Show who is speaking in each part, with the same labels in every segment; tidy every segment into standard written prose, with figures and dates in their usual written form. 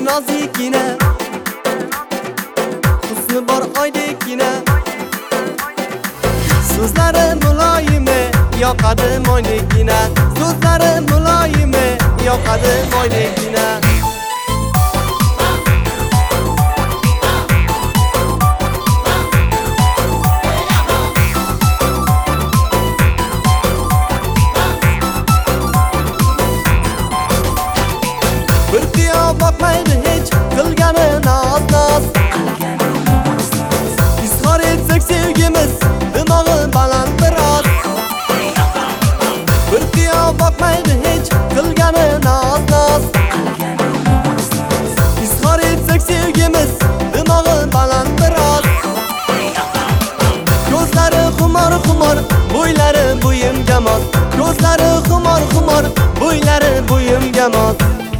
Speaker 1: bir nozikina, husni bor oydekina, so'zlari muloyim, yoqadi moydekina, so'zlari muloyim, yoqadi moydekina. Bir qiyo boqmaydi hech qilgani noz-noz, izhor etsak sevgimiz dimog'i baland biroz. Bir qiyo boqmaydi hech qilgani noz-noz, izhor etsak sevgimiz dimog'i baland biroz. Ko'zlari xumor-xumor, bo'ylari bo'yimga mos, ko'zlari xumor-xumor, bo'ylari bo'yimga mos.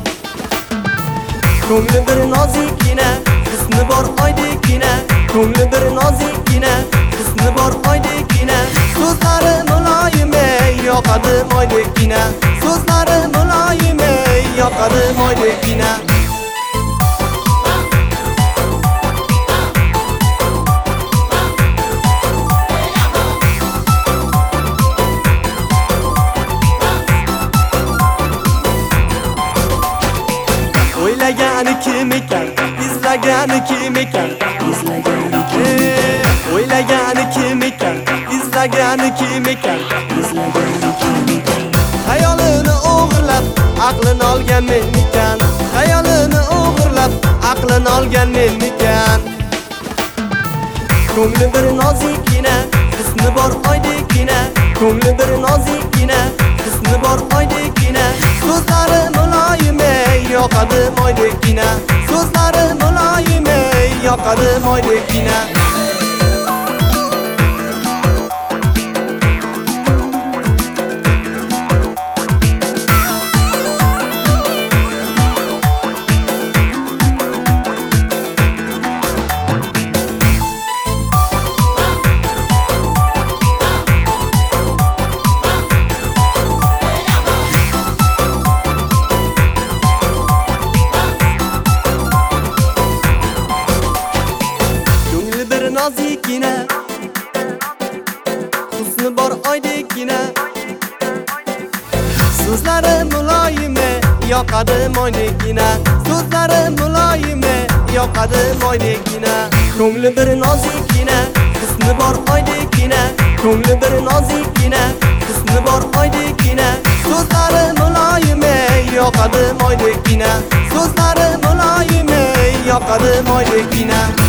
Speaker 1: Ko'ngli bir nozikina, husni bor oydekina, ko'ngli bir nozikina, husni bor oydekina, so'zlari muloyim, yoqadi moydekina, so'zlari muloyim, yoqadi moydekina. O'ylagani kim ekan, izlagani kim ekan, o'ylagani kim ekan, izlagani kim ekan, xayolini o'g'irlab, aqlini olgan men ekan, xayolini o'g'irlab, aqlini olgan men ekan. Ko'ngli bir nozikina, husni bor oydekina, ko'ngli bir nozikina, husni bor oydekina, so'zlari muloyim, yoqadi moydekina, so'zlari muloyim, yoqadi moydekina. Nozikina, husni bor oydekina, so'zlari muloyim, yoqadi moydekina, so'zlari muloyim, yoqadi moydekina. Ko'ngli bir nozikina, husni bor oydekina, ko'ngli bir nozikina, husni bor oydekina, so'zlari muloyim, yoqadi moydekina, so'zlari muloyim, yoqadi moydekina.